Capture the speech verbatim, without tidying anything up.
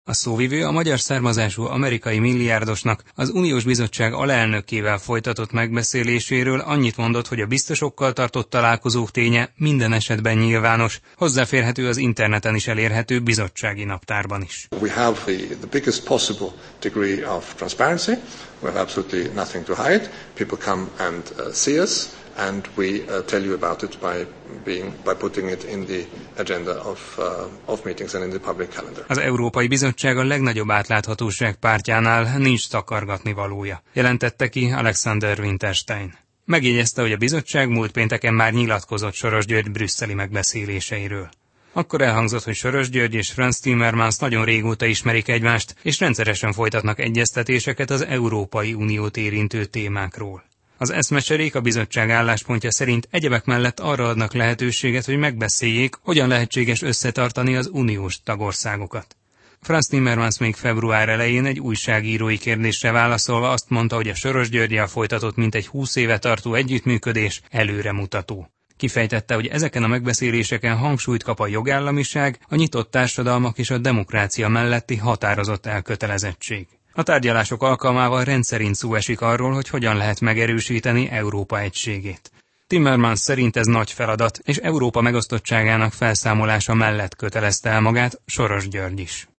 A szóvivő a magyar származású amerikai milliárdosnak az Uniós Bizottság alelnökével folytatott megbeszéléséről annyit mondott, hogy a biztosokkal tartott találkozók ténye minden esetben nyilvános, hozzáférhető az interneten is elérhető bizottsági naptárban is. We have the, the biggest possible degree of transparency. We have absolutely nothing to hide. People come and uh, see us. And we uh, tell you about it by being by putting it in the agenda of uh, of meetings and in the public calendar. Az Európai Bizottság a legnagyobb átláthatóság pártjánál nincs takargatni valója, jelentette ki Alexander Winterstein. Megjegyezte, hogy a bizottság múlt pénteken már nyilatkozott Soros György brüsszeli megbeszéléseiről. Akkor elhangzott, hogy Soros György és Frans Timmermans nagyon régóta ismerik egymást, és rendszeresen folytatnak egyeztetéseket az Európai Uniót érintő témákról. Az eszmecserék a bizottság álláspontja szerint egyebek mellett arra adnak lehetőséget, hogy megbeszéljék, hogyan lehetséges összetartani az uniós tagországokat. Frans Timmermans még február elején egy újságírói kérdésre válaszolva azt mondta, hogy a Soros Györggyel folytatott mintegy húsz éve tartó együttműködés előremutató. Kifejtette, hogy ezeken a megbeszéléseken hangsúlyt kap a jogállamiság, a nyitott társadalmak és a demokrácia melletti határozott elkötelezettség. A tárgyalások alkalmával rendszerint szó esik arról, hogy hogyan lehet megerősíteni Európa egységét. Timmermans szerint ez nagy feladat, és Európa megosztottságának felszámolása mellett kötelezte el magát Soros György is.